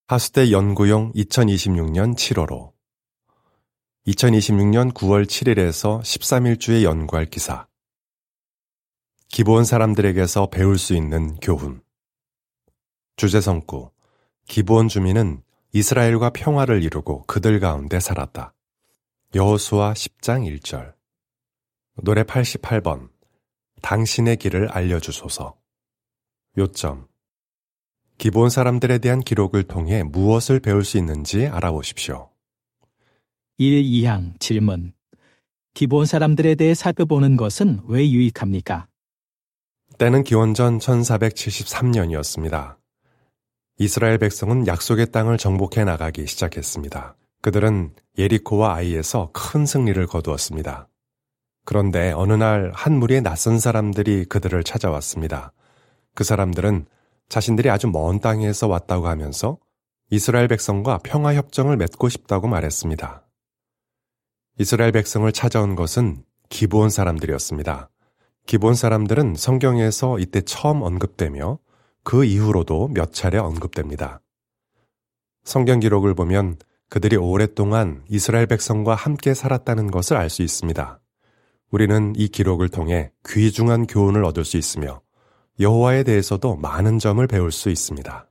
하수대 연구용 2026년 7월호 2026년 9월 7일에서 13일주에 연구할 기사 기브온 사람들에게서 배울 수 있는 교훈 주제성구 기브온 주민은 이스라엘과 평화를 이루고 그들 가운데 살았다. 여호수아 10장 1절 노래 88번 당신의 길을 알려주소서 요점 기브온 사람들에 대한 기록을 통해 무엇을 배울 수 있는지 알아보십시오. 1. 2항 질문. 기브온 사람들에 대해 살펴보는 것은 왜 유익합니까? 때는 기원전 1473년이었습니다. 이스라엘 백성은 약속의 땅을 정복해 나가기 시작했습니다. 그들은 예리코와 아이에서 큰 승리를 거두었습니다. 그런데 어느 날 한 무리의 낯선 사람들이 그들을 찾아왔습니다. 그 사람들은 자신들이 아주 먼 땅에서 왔다고 하면서 이스라엘 백성과 평화 협정을 맺고 싶다고 말했습니다. 이스라엘 백성을 찾아온 것은 기브온 사람들이었습니다. 기브온 사람들은 성경에서 이때 처음 언급되며 그 이후로도 몇 차례 언급됩니다. 성경 기록을 보면 그들이 오랫동안 이스라엘 백성과 함께 살았다는 것을 알 수 있습니다. 우리는 이 기록을 통해 귀중한 교훈을 얻을 수 있으며 여호와에 대해서도 많은 점을 배울 수 있습니다.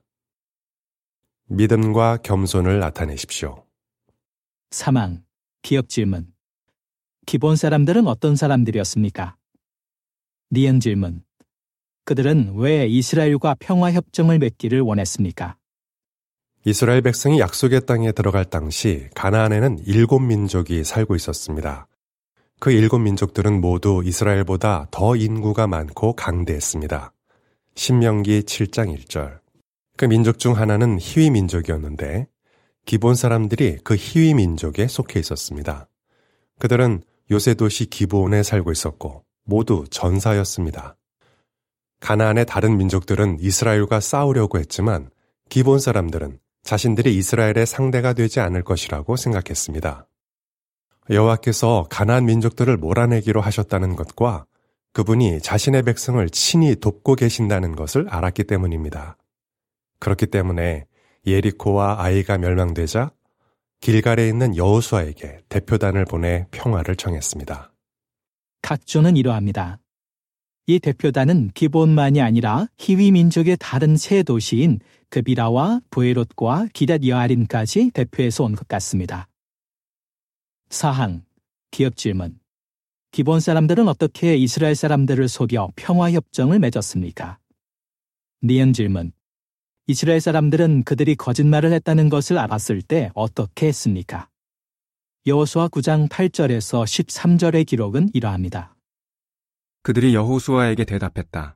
믿음과 겸손을 나타내십시오. 3항 기억 질문. 기브온 사람들은 어떤 사람들이었습니까? 니은 질문. 그들은 왜 이스라엘과 평화협정을 맺기를 원했습니까? 이스라엘 백성이 약속의 땅에 들어갈 당시 가나안에는 7민족이 살고 있었습니다. 그 7민족들은 모두 이스라엘보다 더 인구가 많고 강대했습니다. 신명기 7장 1절. 그 민족 중 하나는 히위 민족이었는데 기브온 사람들이 그 히위 민족에 속해 있었습니다. 그들은 요새 도시 기브온에 살고 있었고 모두 전사였습니다. 가나안의 다른 민족들은 이스라엘과 싸우려고 했지만 기브온 사람들은 자신들이 이스라엘의 상대가 되지 않을 것이라고 생각했습니다. 여호와께서 가나안 민족들을 몰아내기로 하셨다는 것과 그분이 자신의 백성을 친히 돕고 계신다는 것을 알았기 때문입니다. 그렇기 때문에 예리코와 아이가 멸망되자 길갈에 있는 여호수아에게 대표단을 보내 평화를 청했습니다. 각조는 이러합니다. 이 대표단은 기브온만이 아니라 히위 민족의 다른 세 도시인 그비라와 브에롯과 기럇 여아림까지 대표해서 온 것 같습니다. 4항 기억 질문. 기브온 사람들은 어떻게 이스라엘 사람들을 속여 평화협정을 맺었습니까? 니은 질문. 이스라엘 사람들은 그들이 거짓말을 했다는 것을 알았을 때 어떻게 했습니까? 여호수아 9장 8절에서 13절의 기록은 이러합니다. 그들이 여호수아에게 대답했다.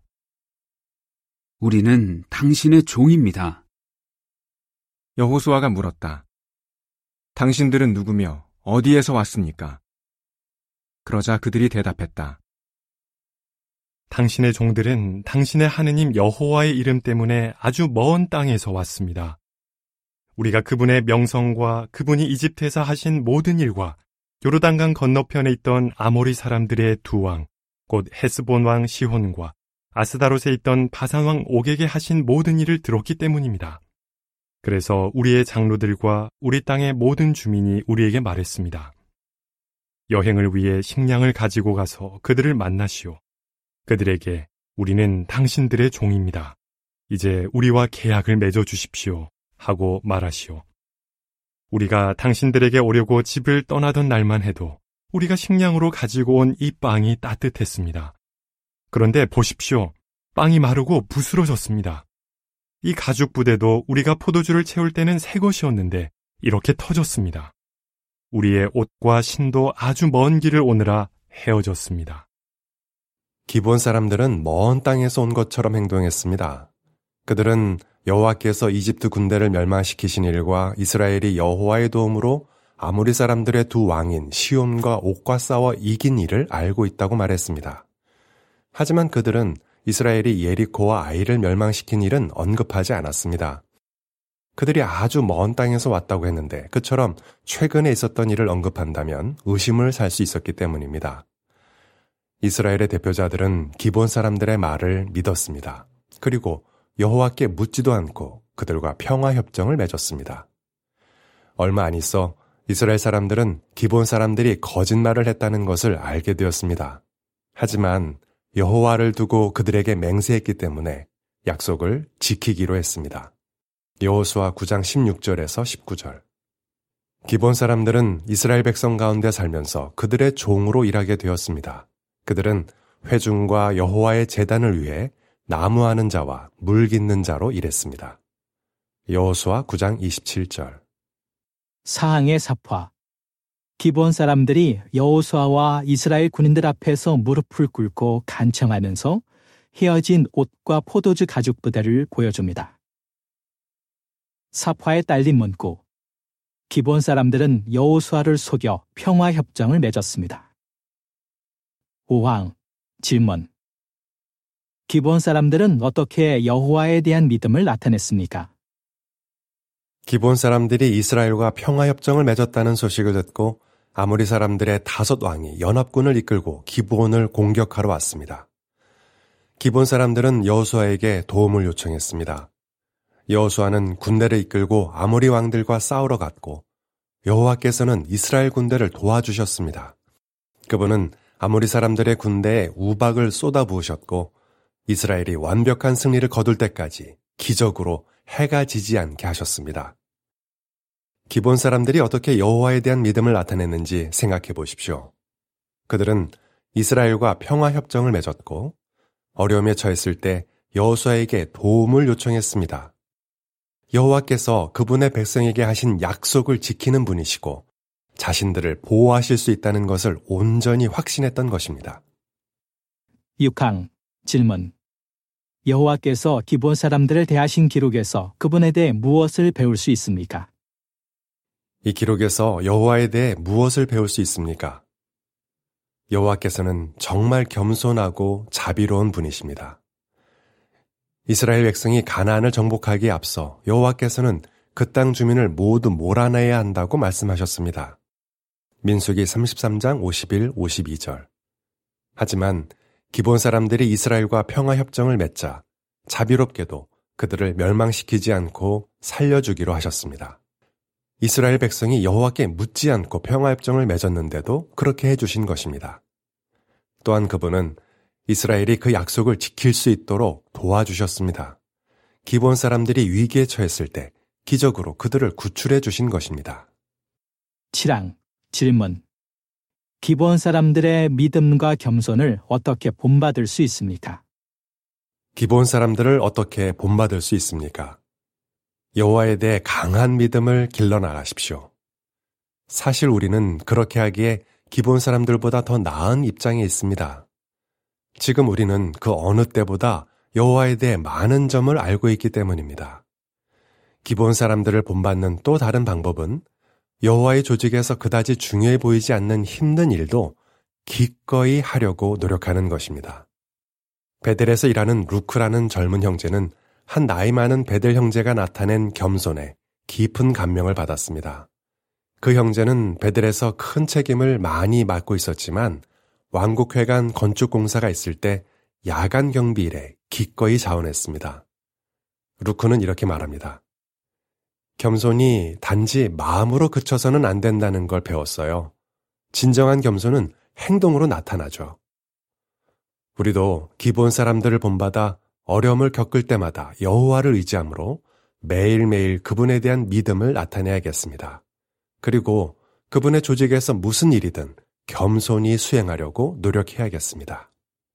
우리는 당신의 종입니다. 여호수아가 물었다. 당신들은 누구며 어디에서 왔습니까? 그러자 그들이 대답했다. 당신의 종들은 당신의 하느님 여호와의 이름 때문에 아주 먼 땅에서 왔습니다. 우리가 그분의 명성과 그분이 이집트에서 하신 모든 일과 요르단강 건너편에 있던 아모리 사람들의 두 왕, 곧 헤스본 왕 시혼과 아스다롯에 있던 바산 왕 옥에게 하신 모든 일을 들었기 때문입니다. 그래서 우리의 장로들과 우리 땅의 모든 주민이 우리에게 말했습니다. 여행을 위해 식량을 가지고 가서 그들을 만나시오. 그들에게 우리는 당신들의 종입니다. 이제 우리와 계약을 맺어 주십시오. 하고 말하시오. 우리가 당신들에게 오려고 집을 떠나던 날만 해도 우리가 식량으로 가지고 온 이 빵이 따뜻했습니다. 그런데 보십시오. 빵이 마르고 부스러졌습니다. 이 가죽 부대도 우리가 포도주를 채울 때는 새 것이었는데 이렇게 터졌습니다. 우리의 옷과 신도 아주 먼 길을 오느라 헤어졌습니다. 기브온 사람들은 먼 땅에서 온 것처럼 행동했습니다. 그들은 여호와께서 이집트 군대를 멸망시키신 일과 이스라엘이 여호와의 도움으로 아모리 사람들의 두 왕인 시온과 옥과 싸워 이긴 일을 알고 있다고 말했습니다. 하지만 그들은 이스라엘이 예리코와 아이를 멸망시킨 일은 언급하지 않았습니다. 그들이 아주 먼 땅에서 왔다고 했는데 그처럼 최근에 있었던 일을 언급한다면 의심을 살 수 있었기 때문입니다. 이스라엘의 대표자들은 기브온 사람들의 말을 믿었습니다. 그리고 여호와께 묻지도 않고 그들과 평화협정을 맺었습니다. 얼마 안 있어 이스라엘 사람들은 기브온 사람들이 거짓말을 했다는 것을 알게 되었습니다. 하지만 여호와를 두고 그들에게 맹세했기 때문에 약속을 지키기로 했습니다. 여호수아 9장 16절에서 19절. 기브온 사람들은 이스라엘 백성 가운데 살면서 그들의 종으로 일하게 되었습니다. 그들은 회중과 여호와의 제단을 위해 나무하는 자와 물 깃는 자로 일했습니다. 여호수아 9장 27절. 사항의 삽화. 기브온 사람들이 여호수아와 이스라엘 군인들 앞에서 무릎을 꿇고 간청하면서 헤어진 옷과 포도주 가죽 부대를 보여줍니다. 삽화에 딸린 문구. 기브온 사람들은 여호수아를 속여 평화협정을 맺었습니다. 5항. 질문. 기브온 사람들은 어떻게 여호와에 대한 믿음을 나타냈습니까? 기브온 사람들이 이스라엘과 평화협정을 맺었다는 소식을 듣고 아모리 사람들의 5 왕이 연합군을 이끌고 기브온을 공격하러 왔습니다. 기브온 사람들은 여호수아에게 도움을 요청했습니다. 여호수아는 군대를 이끌고 아모리 왕들과 싸우러 갔고 여호와께서는 이스라엘 군대를 도와주셨습니다. 그분은 아모리 사람들의 군대에 우박을 쏟아부으셨고 이스라엘이 완벽한 승리를 거둘 때까지 기적으로 해가 지지 않게 하셨습니다. 기브온 사람들이 어떻게 여호와에 대한 믿음을 나타냈는지 생각해 보십시오. 그들은 이스라엘과 평화협정을 맺었고 어려움에 처했을 때 여호수아에게 도움을 요청했습니다. 여호와께서 그분의 백성에게 하신 약속을 지키는 분이시고 자신들을 보호하실 수 있다는 것을 온전히 확신했던 것입니다. 6항. 질문. 여호와께서 기브온 사람들을 대하신 기록에서 그분에 대해 무엇을 배울 수 있습니까? 이 기록에서 여호와에 대해 무엇을 배울 수 있습니까? 여호와께서는 정말 겸손하고 자비로운 분이십니다. 이스라엘 백성이 가나안을 정복하기에 앞서 여호와께서는 그 땅 주민을 모두 몰아내야 한다고 말씀하셨습니다. 민수기 33장 51, 52절. 하지만 기브온 사람들이 이스라엘과 평화협정을 맺자 자비롭게도 그들을 멸망시키지 않고 살려주기로 하셨습니다. 이스라엘 백성이 여호와께 묻지 않고 평화협정을 맺었는데도 그렇게 해주신 것입니다. 또한 그분은 이스라엘이 그 약속을 지킬 수 있도록 도와주셨습니다. 기브온 사람들이 위기에 처했을 때 기적으로 그들을 구출해 주신 것입니다. 7항. 질문. 기브온 사람들의 믿음과 겸손을 어떻게 본받을 수 있습니까? 기브온 사람들을 어떻게 본받을 수 있습니까? 여호와에 대해 강한 믿음을 길러나가십시오. 사실 우리는 그렇게 하기에 기브온 사람들보다 더 나은 입장에 있습니다. 지금 우리는 그 어느 때보다 여호와에 대해 많은 점을 알고 있기 때문입니다. 기브온 사람들을 본받는 또 다른 방법은 여호와의 조직에서 그다지 중요해 보이지 않는 힘든 일도 기꺼이 하려고 노력하는 것입니다. 베델에서 일하는 루크라는 젊은 형제는 한 나이 많은 베델 형제가 나타낸 겸손에 깊은 감명을 받았습니다. 그 형제는 베델에서 큰 책임을 많이 맡고 있었지만 왕국회관 건축 공사가 있을 때 야간 경비 일에 기꺼이 자원했습니다. 루크는 이렇게 말합니다. 겸손이 단지 마음으로 그쳐서는 안 된다는 걸 배웠어요. 진정한 겸손은 행동으로 나타나죠. 우리도 기브온 사람들을 본받아 어려움을 겪을 때마다 여호와를 의지함으로 매일매일 그분에 대한 믿음을 나타내야겠습니다. 그리고 그분의 조직에서 무슨 일이든 겸손히 수행하려고 노력해야겠습니다.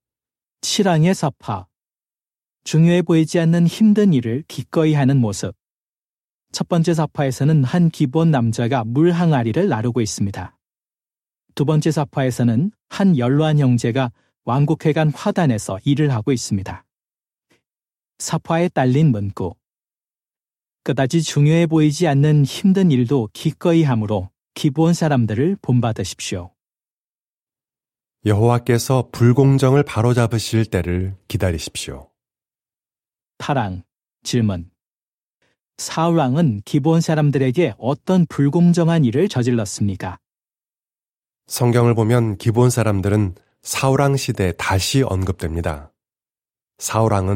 7항의 사파. 중요해 보이지 않는 힘든 일을 기꺼이 하는 모습. 첫 번째 사파에서는 한 기브온 남자가 물 항아리를 나르고 있습니다. 두 번째 사파에서는 한 연로한 형제가 왕국회관 화단에서 일을 하고 있습니다. 사파에 딸린 문구. 그다지 중요해 보이지 않는 힘든 일도 기꺼이 함으로 기브온 사람들을 본받으십시오. 여호와께서 불공정을 바로잡으실 때를 기다리십시오. 8항. 질문. 사울 왕은 기브온 사람들에게 어떤 불공정한 일을 저질렀습니까? 성경을 보면 기브온 사람들은 사울왕 시대에 다시 언급됩니다. 사울왕은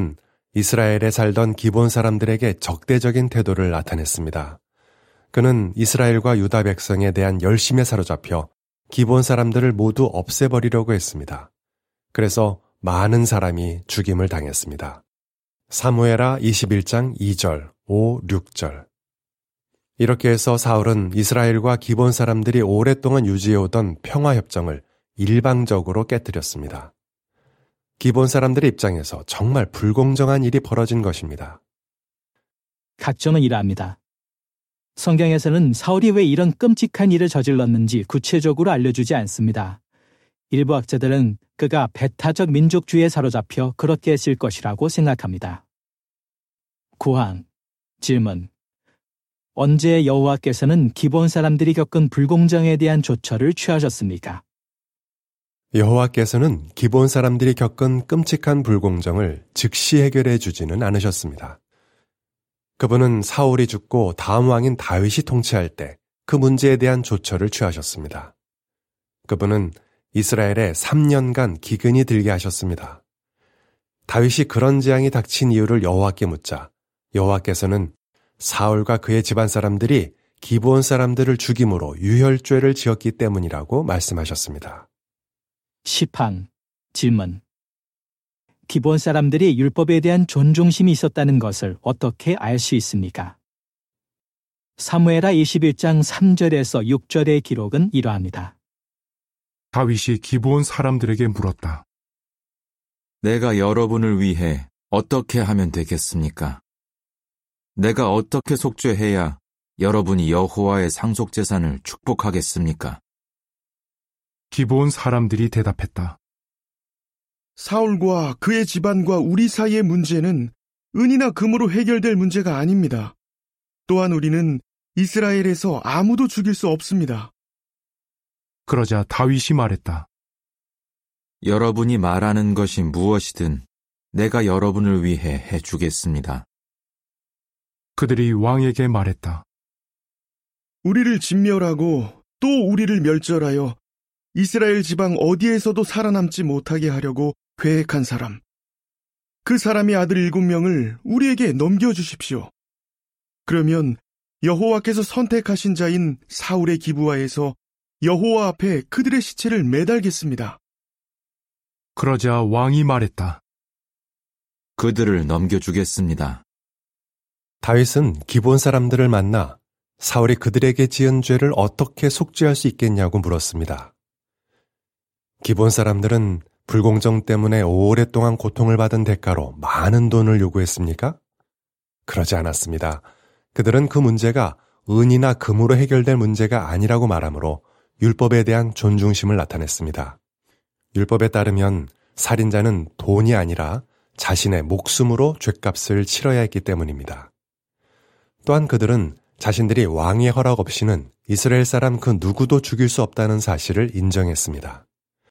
이스라엘에 살던 기본 사람들에게 적대적인 태도를 나타냈습니다. 그는 이스라엘과 유다 백성에 대한 열심에 사로잡혀 기본 사람들을 모두 없애버리려고 했습니다. 그래서 많은 사람이 죽임을 당했습니다. 사무엘하 21장 2절, 5, 6절. 이렇게 해서 사울은 이스라엘과 기본 사람들이 오랫동안 유지해오던 평화협정을 일방적으로 깨뜨렸습니다. 기본 사람들의 입장에서 정말 불공정한 일이 벌어진 것입니다. 각종은 이러합니다. 성경에서는 사울이 왜 이런 끔찍한 일을 저질렀는지 구체적으로 알려주지 않습니다. 일부 학자들은 그가 배타적 민족주의에 사로잡혀 그렇게 했을 것이라고 생각합니다. 구항, 질문. 언제 여호와께서는 기본 사람들이 겪은 불공정에 대한 조처를 취하셨습니까? 여호와께서는 기본 사람들이 겪은 끔찍한 불공정을 즉시 해결해 주지는 않으셨습니다. 그분은 사울이 죽고 다음 왕인 다윗이 통치할 때 그 문제에 대한 조처를 취하셨습니다. 그분은 이스라엘에 3년간 기근이 들게 하셨습니다. 다윗이 그런 재앙이 닥친 이유를 여호와께 묻자 여호와께서는 사울과 그의 집안 사람들이 기브온 사람들을 죽임으로 유혈죄를 지었기 때문이라고 말씀하셨습니다. 시팡, 질문. 기본 사람들이 율법에 대한 존중심이 있었다는 것을 어떻게 알 수 있습니까? 사무엘하 21장 3절에서 6절의 기록은 이러합니다. 다윗이 기브온 사람들에게 물었다. 내가 여러분을 위해 어떻게 하면 되겠습니까? 내가 어떻게 속죄해야 여러분이 여호와의 상속재산을 축복하겠습니까? 기브온 사람들이 대답했다. 사울과 그의 집안과 우리 사이의 문제는 은이나 금으로 해결될 문제가 아닙니다. 또한 우리는 이스라엘에서 아무도 죽일 수 없습니다. 그러자 다윗이 말했다. 여러분이 말하는 것이 무엇이든 내가 여러분을 위해 해주겠습니다. 그들이 왕에게 말했다. 우리를 진멸하고 또 우리를 멸절하여 이스라엘 지방 어디에서도 살아남지 못하게 하려고 계획한 사람, 그 사람의 아들 7명을 우리에게 넘겨주십시오. 그러면 여호와께서 선택하신 자인 사울의 기브아에서 여호와 앞에 그들의 시체를 매달겠습니다. 그러자 왕이 말했다. 그들을 넘겨주겠습니다. 다윗은 기본 사람들을 만나 사울이 그들에게 지은 죄를 어떻게 속죄할 수 있겠냐고 물었습니다. 기본 사람들은 불공정 때문에 오랫동안 고통을 받은 대가로 많은 돈을 요구했습니까? 그러지 않았습니다. 그들은 그 문제가 은이나 금으로 해결될 문제가 아니라고 말하므로 율법에 대한 존중심을 나타냈습니다. 율법에 따르면 살인자는 돈이 아니라 자신의 목숨으로 죗값을 치러야 했기 때문입니다. 또한 그들은 자신들이 왕의 허락 없이는 이스라엘 사람 그 누구도 죽일 수 없다는 사실을 인정했습니다.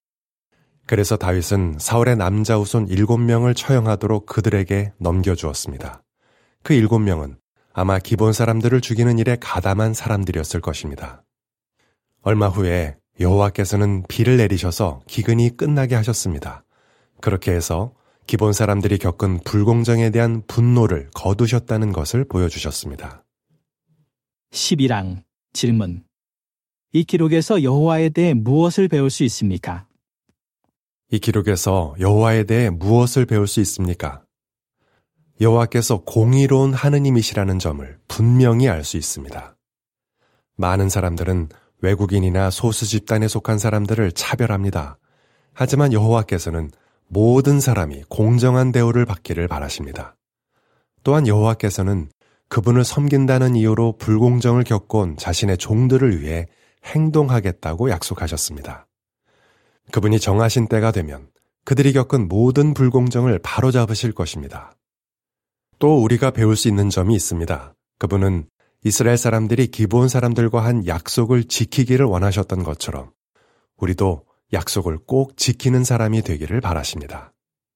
그래서 다윗은 사울의 남자 후손 7명을 처형하도록 그들에게 넘겨주었습니다. 그 7명은 아마 기본 사람들을 죽이는 일에 가담한 사람들이었을 것입니다. 얼마 후에 여호와께서는 비를 내리셔서 기근이 끝나게 하셨습니다. 그렇게 해서 기본 사람들이 겪은 불공정에 대한 분노를 거두셨다는 것을 보여주셨습니다. 11항, 질문. 이 기록에서 여호와에 대해 무엇을 배울 수 있습니까? 이 기록에서 여호와에 대해 무엇을 배울 수 있습니까? 여호와께서 공의로운 하느님이시라는 점을 분명히 알 수 있습니다. 많은 사람들은 외국인이나 소수 집단에 속한 사람들을 차별합니다. 하지만 여호와께서는 모든 사람이 공정한 대우를 받기를 바라십니다. 또한 여호와께서는 그분을 섬긴다는 이유로 불공정을 겪어온 자신의 종들을 위해 행동하겠다고 약속하셨습니다. 그분이 정하신 때가 되면 그들이 겪은 모든 불공정을 바로잡으실 것입니다. 또 우리가 배울 수 있는 점이 있습니다. 그분은 이스라엘 사람들이 기브온 사람들과 한 약속을 지키기를 원하셨던 것처럼 우리도 약속을 꼭 지키는 사람이 되기를 바라십니다.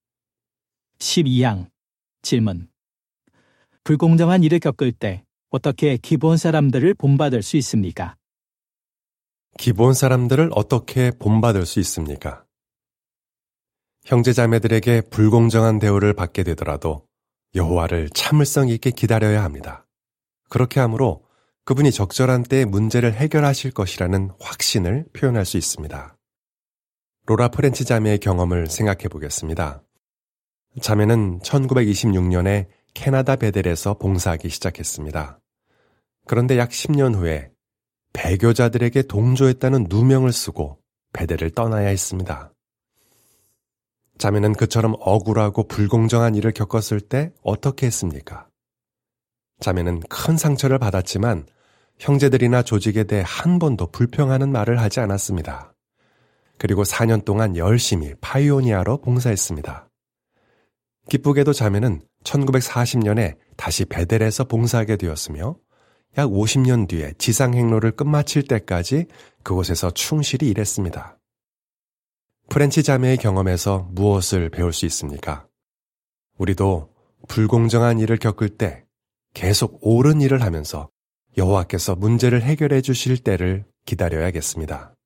12항, 질문. 불공정한 일을 겪을 때 어떻게 기본 사람들을 본받을 수 있습니까? 기본 사람들을 어떻게 본받을 수 있습니까? 형제자매들에게 불공정한 대우를 받게 되더라도 여호와를 참을성 있게 기다려야 합니다. 그렇게 함으로 그분이 적절한 때에 문제를 해결하실 것이라는 확신을 표현할 수 있습니다. 로라 프렌치 자매의 경험을 생각해 보겠습니다. 자매는 1926년에 캐나다 베델에서 봉사하기 시작했습니다. 그런데 약 10년 후에 배교자들에게 동조했다는 누명을 쓰고 베델을 떠나야 했습니다. 자매는 그처럼 억울하고 불공정한 일을 겪었을 때 어떻게 했습니까? 자매는 큰 상처를 받았지만 형제들이나 조직에 대해 한 번도 불평하는 말을 하지 않았습니다. 그리고 4년 동안 열심히 파이오니아로 봉사했습니다. 기쁘게도 자매는 1940년에 다시 베델에서 봉사하게 되었으며 약 50년 뒤에 지상행로를 끝마칠 때까지 그곳에서 충실히 일했습니다. 프렌치 자매의 경험에서 무엇을 배울 수 있습니까? 우리도 불공정한 일을 겪을 때 계속 옳은 일을 하면서 여호와께서 문제를 해결해 주실 때를 기다려야겠습니다.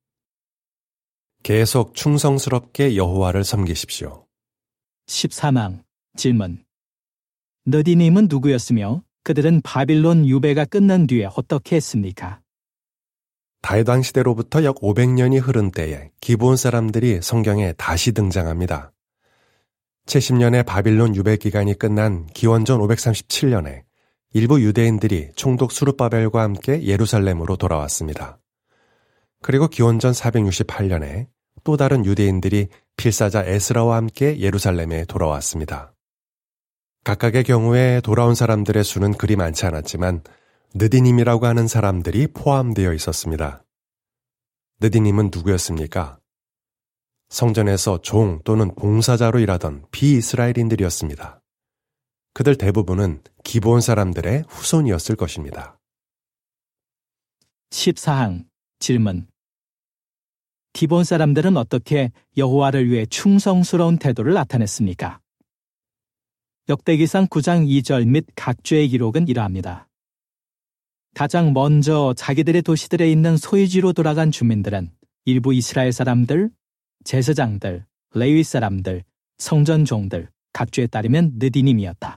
계속 충성스럽게 여호와를 섬기십시오. 14망 질문. 느디님은 누구였으며 그들은 바빌론 유배가 끝난 뒤에 어떻게 했습니까? 다윗 왕 시대로부터 약 500년이 흐른 때에 기브온 사람들이 성경에 다시 등장합니다. 70년의 바빌론 유배 기간이 끝난 기원전 537년에 일부 유대인들이 총독 수르바벨과 함께 예루살렘으로 돌아왔습니다. 그리고 기원전 468년에 또 다른 유대인들이 필사자 에스라와 함께 예루살렘에 돌아왔습니다. 각각의 경우에 돌아온 사람들의 수는 그리 많지 않았지만 느디님이라고 하는 사람들이 포함되어 있었습니다. 느디님은 누구였습니까? 성전에서 종 또는 봉사자로 일하던 비이스라엘인들이었습니다. 그들 대부분은 기브온 사람들의 후손이었을 것입니다. 14항 질문. 기브온 사람들은 어떻게 여호와를 위해 충성스러운 태도를 나타냈습니까? 역대기상 9장 2절 및 각주의 기록은 이러합니다. 가장 먼저 자기들의 도시들에 있는 소유지로 돌아간 주민들은 일부 이스라엘 사람들, 제사장들, 레위 사람들, 성전 종들, 각주에 따르면 느디님이었다.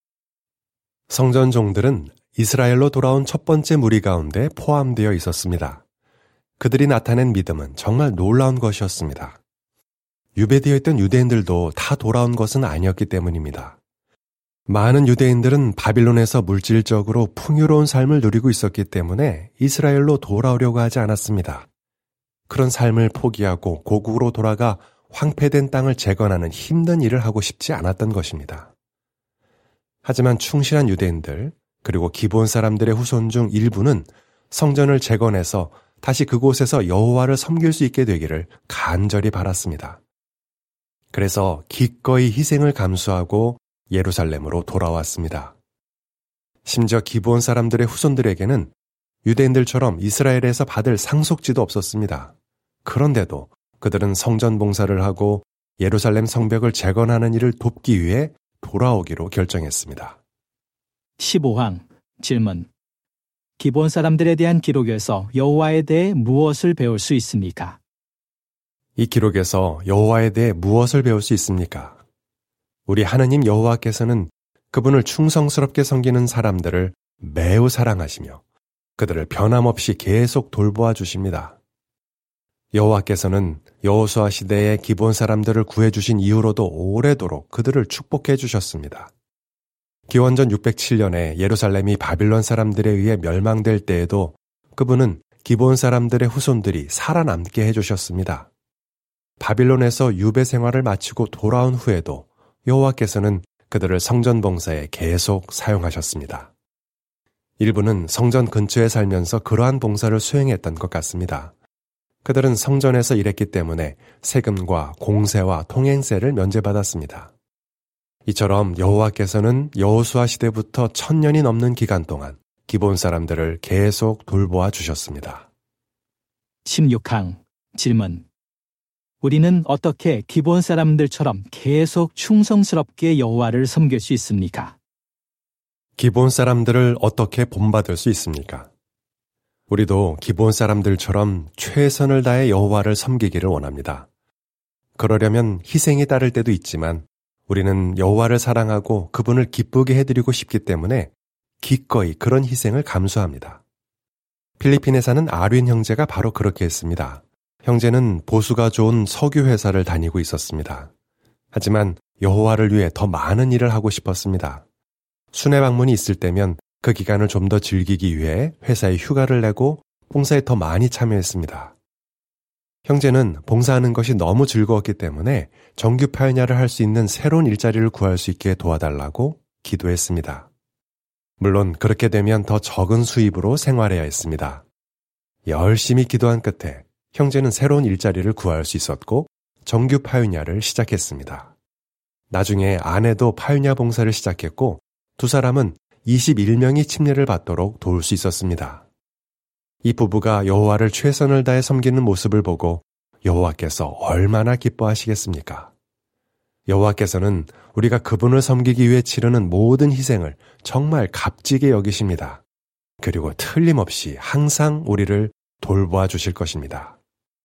성전 종들은 이스라엘로 돌아온 첫 번째 무리 가운데 포함되어 있었습니다. 그들이 나타낸 믿음은 정말 놀라운 것이었습니다. 유배되어 있던 유대인들도 다 돌아온 것은 아니었기 때문입니다. 많은 유대인들은 바빌론에서 물질적으로 풍요로운 삶을 누리고 있었기 때문에 이스라엘로 돌아오려고 하지 않았습니다. 그런 삶을 포기하고 고국으로 돌아가 황폐된 땅을 재건하는 힘든 일을 하고 싶지 않았던 것입니다. 하지만 충실한 유대인들 그리고 기브온 사람들의 후손 중 일부는 성전을 재건해서 다시 그곳에서 여호와를 섬길 수 있게 되기를 간절히 바랐습니다. 그래서 기꺼이 희생을 감수하고 예루살렘으로 돌아왔습니다. 심지어 기브온 사람들의 후손들에게는 유대인들처럼 이스라엘에서 받을 상속지도 없었습니다. 그런데도 그들은 성전 봉사를 하고 예루살렘 성벽을 재건하는 일을 돕기 위해 돌아오기로 결정했습니다. 15항 질문. 기브온 사람들에 대한 기록에서 여호와에 대해 무엇을 배울 수 있습니까? 이 기록에서 여호와에 대해 무엇을 배울 수 있습니까? 우리 하느님 여호와께서는 그분을 충성스럽게 섬기는 사람들을 매우 사랑하시며 그들을 변함없이 계속 돌보아 주십니다. 여호와께서는 여호수아 시대에 기브온 사람들을 구해주신 이후로도 오래도록 그들을 축복해 주셨습니다. 기원전 607년에 예루살렘이 바빌론 사람들에 의해 멸망될 때에도 그분은 기브온 사람들의 후손들이 살아남게 해주셨습니다. 바빌론에서 유배 생활을 마치고 돌아온 후에도 여호와께서는 그들을 성전 봉사에 계속 사용하셨습니다. 일부는 성전 근처에 살면서 그러한 봉사를 수행했던 것 같습니다. 그들은 성전에서 일했기 때문에 세금과 공세와 통행세를 면제받았습니다. 이처럼 여호와께서는 여호수아 시대부터 1000년이 넘는 기간 동안 기브온 사람들을 계속 돌보아 주셨습니다. 16항 질문. 우리는 어떻게 기브온 사람들처럼 계속 충성스럽게 여호와를 섬길 수 있습니까? 기브온 사람들을 어떻게 본받을 수 있습니까? 우리도 기브온 사람들처럼 최선을 다해 여호와를 섬기기를 원합니다. 그러려면 희생이 따를 때도 있지만 우리는 여호와를 사랑하고 그분을 기쁘게 해드리고 싶기 때문에 기꺼이 그런 희생을 감수합니다. 필리핀에 사는 아륜 형제가 바로 그렇게 했습니다. 형제는 보수가 좋은 석유 회사를 다니고 있었습니다. 하지만 여호와를 위해 더 많은 일을 하고 싶었습니다. 순회 방문이 있을 때면 그 기간을 좀 더 즐기기 위해 회사에 휴가를 내고 봉사에 더 많이 참여했습니다. 형제는 봉사하는 것이 너무 즐거웠기 때문에 정규 파요냐를 할 수 있는 새로운 일자리를 구할 수 있게 도와달라고 기도했습니다. 물론 그렇게 되면 더 적은 수입으로 생활해야 했습니다. 열심히 기도한 끝에 형제는 새로운 일자리를 구할 수 있었고 정규 파요냐를 시작했습니다. 나중에 아내도 파요냐 봉사를 시작했고 두 사람은 21명이 침례를 받도록 도울 수 있었습니다. 이 부부가 여호와를 최선을 다해 섬기는 모습을 보고 여호와께서 얼마나 기뻐하시겠습니까? 여호와께서는 우리가 그분을 섬기기 위해 치르는 모든 희생을 정말 값지게 여기십니다. 그리고 틀림없이 항상 우리를 돌보아 주실 것입니다.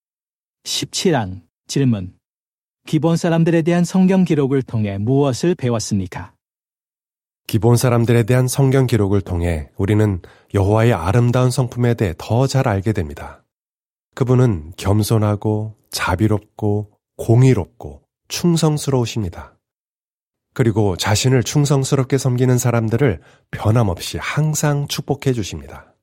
17랑 질문. 기본 사람들에 대한 성경 기록을 통해 무엇을 배웠습니까? 기본 사람들에 대한 성경 기록을 통해 우리는 여호와의 아름다운 성품에 대해 더 잘 알게 됩니다. 그분은 겸손하고 자비롭고 공의롭고 충성스러우십니다. 그리고 자신을 충성스럽게 섬기는 사람들을 변함없이 항상 축복해 주십니다.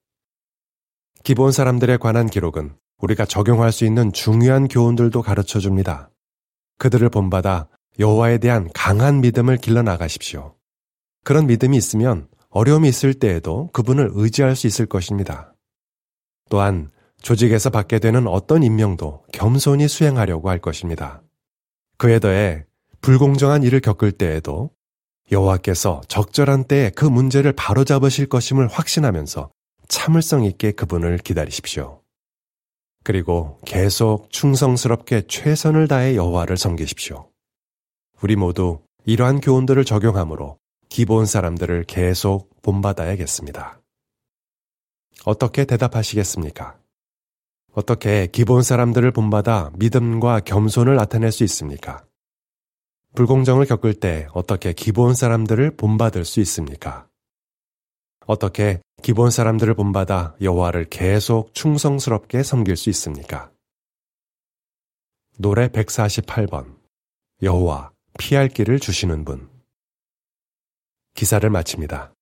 기본 사람들에 관한 기록은 우리가 적용할 수 있는 중요한 교훈들도 가르쳐 줍니다. 그들을 본받아 여호와에 대한 강한 믿음을 길러나가십시오. 그런 믿음이 있으면 어려움이 있을 때에도 그분을 의지할 수 있을 것입니다. 또한 조직에서 받게 되는 어떤 임명도 겸손히 수행하려고 할 것입니다. 그에 더해 불공정한 일을 겪을 때에도 여호와께서 적절한 때에 그 문제를 바로잡으실 것임을 확신하면서 참을성 있게 그분을 기다리십시오. 그리고 계속 충성스럽게 최선을 다해 여호와를 섬기십시오. 우리 모두 이러한 교훈들을 적용함으로 기본 사람들을 계속 본받아야겠습니다. 어떻게 대답하시겠습니까? 어떻게 기본 사람들을 본받아 믿음과 겸손을 나타낼 수 있습니까? 불공정을 겪을 때 어떻게 기본 사람들을 본받을 수 있습니까? 어떻게 기본 사람들을 본받아 여호와를 계속 충성스럽게 섬길 수 있습니까? 노래 148번 여호와 피할 길을 주시는 분. 기사를 마칩니다.